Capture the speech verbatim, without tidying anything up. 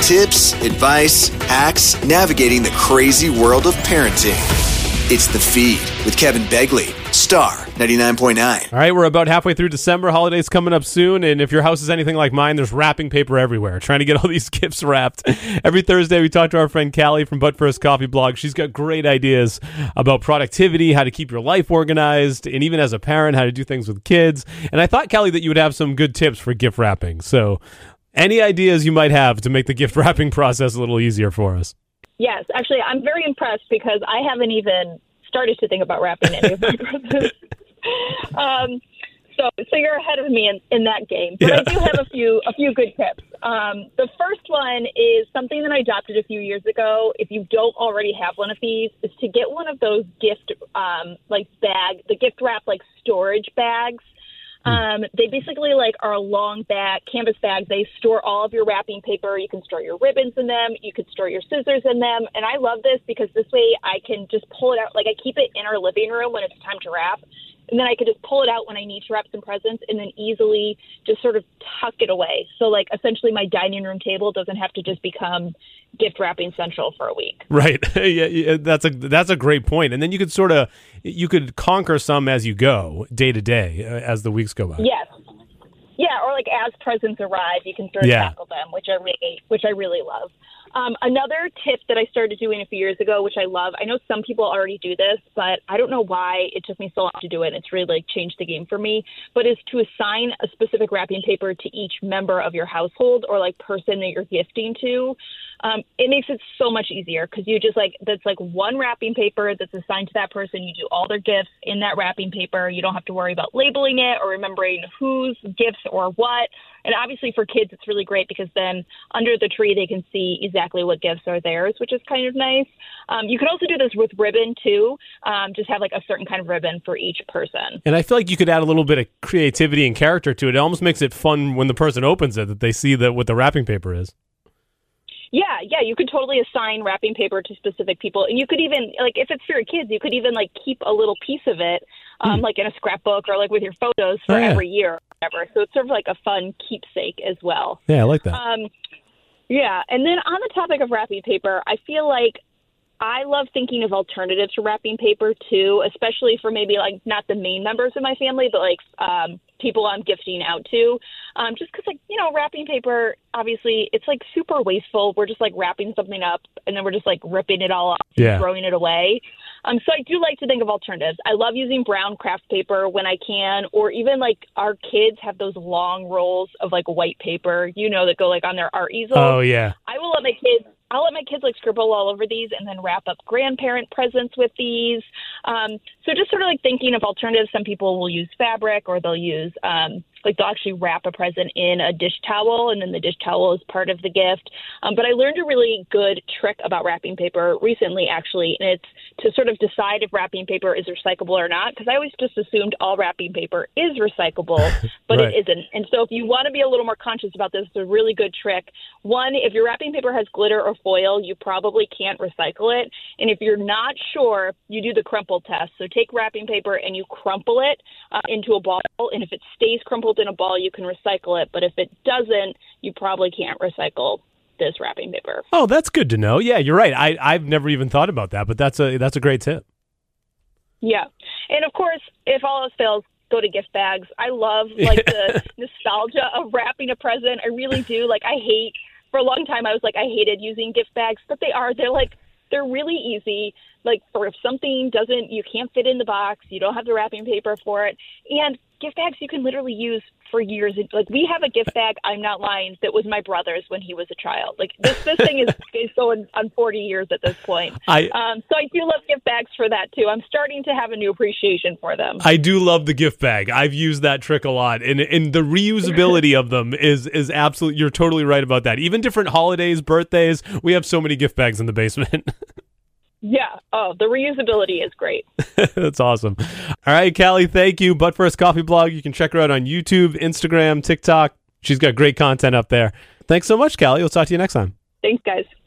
Tips, advice, hacks, navigating the crazy world of parenting. It's The Feed with Kevin Begley, Star ninety-nine point nine. All right, we're about halfway through December. Holidays coming up soon, and if your house is anything like mine, there's wrapping paper everywhere, trying to get all these gifts wrapped. Every Thursday, we talk to our friend Callie from But First Coffee Blog. She's got great ideas about productivity, how to keep your life organized, and even as a parent, how to do things with kids. And I thought, Callie, that you would have some good tips for gift wrapping. So any ideas you might have to make the gift wrapping process a little easier for us? Yes, actually, I'm very impressed because I haven't even started to think about wrapping any of my presents. um, so, so you're ahead of me in, in that game. But yeah. I do have a few a few good tips. Um, the first one is something that I adopted a few years ago. If you don't already have one of these, is to get one of those gift um, like bag, the gift wrap like storage bags. Um, they basically like are a long bag, canvas bag. They store all of your wrapping paper. You can store your ribbons in them. You could store your scissors in them. And I love this because this way I can just pull it out. Like I keep it in our living room when it's time to wrap. And then I could just pull it out when I need to wrap some presents and then easily just sort of tuck it away. So like essentially my dining room table doesn't have to just become gift wrapping central for a week. Right. yeah, yeah, that's a that's a great point. And then you could sort of you could conquer some as you go, day to day, uh, as the weeks go by. Yes. Yeah, or like as presents arrive, you can sort of yeah. tackle them, which I really which I really love. Um, another tip that I started doing a few years ago, which I love, I know some people already do this, but I don't know why it took me so long to do it. And it's really like changed the game for me, but is to assign a specific wrapping paper to each member of your household or like person that you're gifting to. Um, it makes it so much easier because you just like, that's like one wrapping paper that's assigned to that person. You do all their gifts in that wrapping paper. You don't have to worry about labeling it or remembering whose gifts or what. And obviously for kids, it's really great because then under the tree, they can see exactly what gifts are theirs, which is kind of nice. Um, you can also do this with ribbon too. Um, just have like a certain kind of ribbon for each person. And I feel like you could add a little bit of creativity and character to it. It almost makes it fun when the person opens it, that they see that what the wrapping paper is. Yeah, yeah, you could totally assign wrapping paper to specific people. And you could even, like, if it's for your kids, you could even, like, keep a little piece of it, um, mm. like in a scrapbook or, like, with your photos for oh, yeah. every year or whatever. So it's sort of like a fun keepsake as well. Yeah, I like that. Um, yeah, and then on the topic of wrapping paper, I feel like I love thinking of alternatives to wrapping paper, too, especially for maybe, like, not the main members of my family, but, like, um, people I'm gifting out to. Um, just because, like, you know, wrapping paper, obviously, it's, like, super wasteful. We're just, like, wrapping something up, and then we're just, like, ripping it all off yeah. and throwing it away. Um, so I do like to think of alternatives. I love using brown craft paper when I can, or even, like, our kids have those long rolls of, like, white paper, you know, that go, like, on their art easel. Oh, yeah. I will let my kids... I'll let my kids like scribble all over these and then wrap up grandparent presents with these. Um, so just sort of like thinking of alternatives. Some people will use fabric or they'll use um, like they'll actually wrap a present in a dish towel and then the dish towel is part of the gift. Um, but I learned a really good trick about wrapping paper recently, actually, and it's to sort of decide if wrapping paper is recyclable or not, because I always just assumed all wrapping paper is recyclable, but right. it isn't. And so if you want to be a little more conscious about this, it's a really good trick. One, if your wrapping paper has glitter or foil, you probably can't recycle it. And if you're not sure, you do the crumple test. So take wrapping paper and you crumple it uh, into a ball. And if it stays crumpled in a ball, you can recycle it. But if it doesn't, you probably can't recycle this wrapping paper. Oh, that's good to know. Yeah, you're right. I, I've never even thought about that, but that's a that's a great tip. Yeah. And of course, if all else fails, go to gift bags. I love like the nostalgia of wrapping a present. I really do. Like I hate, for a long time I was like, I hated using gift bags, but they are, they're like, they're really easy. Like for if something doesn't, you can't fit in the box, you don't have the wrapping paper for it. And gift bags you can literally use for years. Like we have a gift bag, I'm not lying, that was my brother's when he was a child. Like this this thing is, is going on forty years at this point. I, um, so I do love gift bags for that too. I'm starting to have a new appreciation for them. I do love the gift bag. I've used that trick a lot. And and the reusability of them is is absolutely, you're totally right about that. Even different holidays, birthdays, we have so many gift bags in the basement. Yeah. Oh, the reusability is great. That's awesome. All right, Callie, thank you. But First Coffee Blog, you can check her out on YouTube, Instagram, TikTok. She's got great content up there. Thanks so much, Callie. We'll talk to you next time. Thanks, guys.